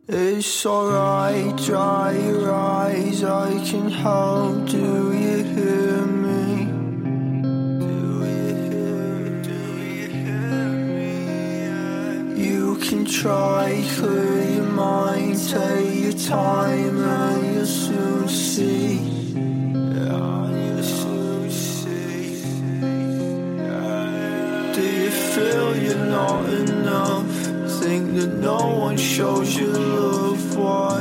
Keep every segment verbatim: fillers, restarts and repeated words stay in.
It's alright, dry your eyes, I can help, do you hear me? Do you hear, do you hear me? You can try, clear your mind, take your time and you'll soon see. Yeah, you'll soon see. Yeah. Do you feel you're not enough? Think that no one shows you love, why?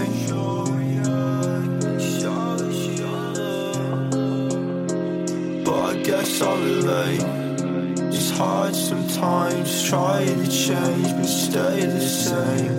But I guess I'll relate. It's hard sometimes trying to change, but stay the same.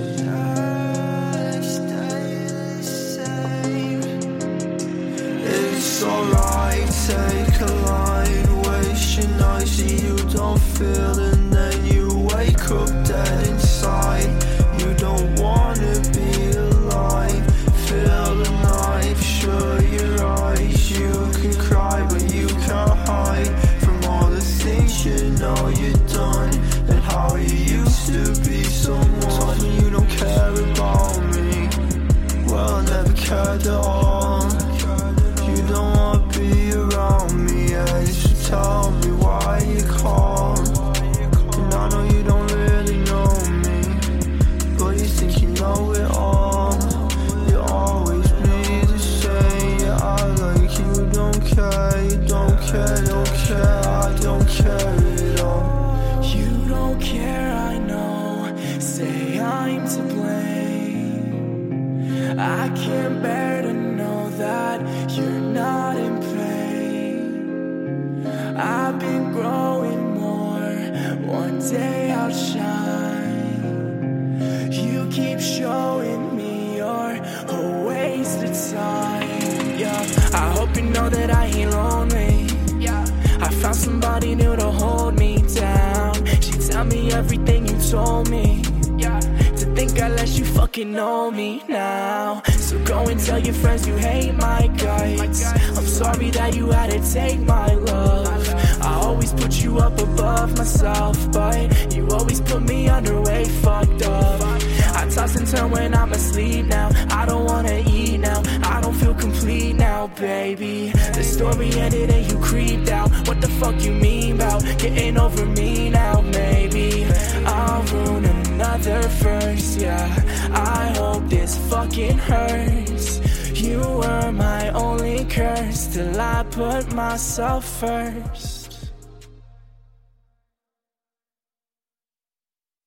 It's alright, take a line, waste your night so you don't feel, and then you wake up dead inside. You don't wanna be alive. Feel the knife, shut your eyes. You can cry but you can't hide from all the things you know you've done, and how you used to be someone. You don't care about me, well I never cared at all. You don't wanna be around me, yeah, so tell me why you call. And I know you don't really know me, but you think you know it all. You always be the same, yeah, I like you don't care, you don't care, don't care, I don't care at all. You don't care, I know, say I'm to blame. I can't bear to know that you're not in pain. I've been growing more, one day I'll shine. You keep showing me you're a waste of time. Yeah, I hope you know that I ain't lonely. Yeah, I found somebody new to hold me down. She tell me everything you told me. Yeah, to think I let you fucking know me now. So go and tell your friends you hate my guts. I'm sorry that you had to take my love. I always put you up above myself, but you always put me under way fucked up. I toss and turn when I'm asleep now. I don't wanna eat now, I don't feel complete now, baby. The story ended and you creeped out. What the fuck you mean about getting over me now, maybe? I'll ruin another verse, yeah. I hope this fucking hurts. You were my only curse till I put myself first.